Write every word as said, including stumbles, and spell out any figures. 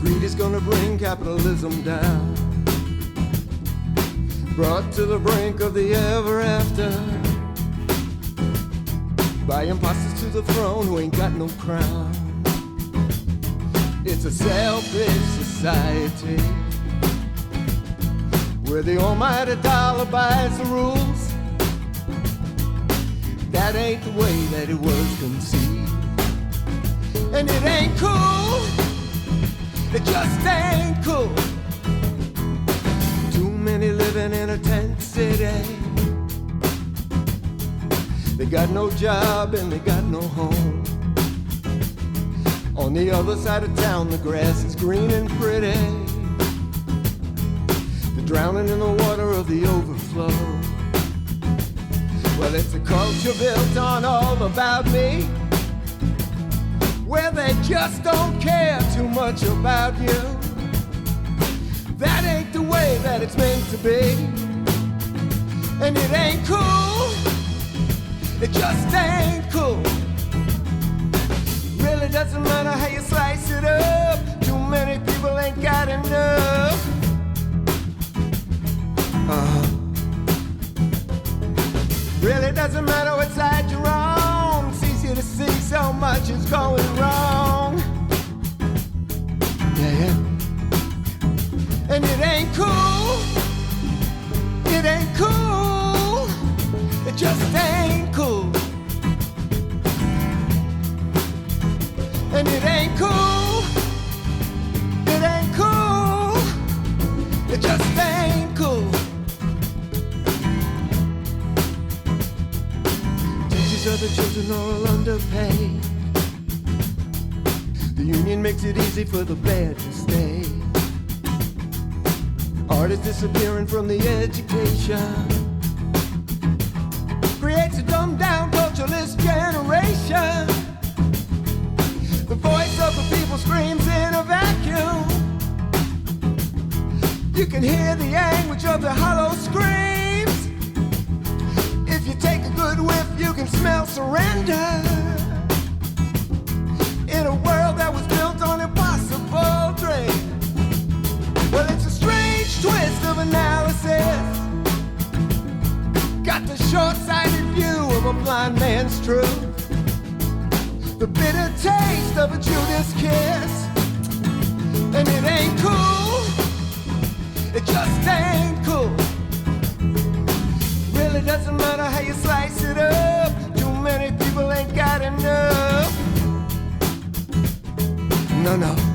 Greed is gonna bring capitalism down, brought to the brink of the ever after by imposters to the throne who ain't got no crown. It's a selfish society where the almighty dollar buys the rules. That ain't the way that it was conceived, and it ain't cool. It just ain't cool. Too many living in a tent city. They got no job and they got no home. On the other side of town, the grass is green and pretty. They're drowning in the water of the overflow. Well, it's a culture built on all about me, where they just don't care too much about you. That ain't the way that it's meant to be, and it ain't cool. It just ain't cool. Really doesn't matter how you slice it up. Too many people ain't got enough. Uh-huh. Really doesn't matter what side you're on. It's easy to see so much is going wrong. Yeah, yeah. And it ain't cool. It ain't cool. It just ain't cool. And it ain't cool. It ain't cool. It just ain't cool. Teachers of the children are all underpaid. The union makes it easy for the bad to stay. Art is disappearing from the education. Creates a dumbed down culturalist generation. The voice of the people screams in a vacuum. You can hear the anguish of the hollow screams. If you take a good whiff, you can smell surrender. In a world that was built on impossible dreams. Well, it's a strange twist of analysis. Got the short-sighted view of a blind man's truth. The bitter taste of a Judas kiss. And it ain't cool. It just ain't cool. Really doesn't matter how you slice it up. Too many people ain't got enough. No, no.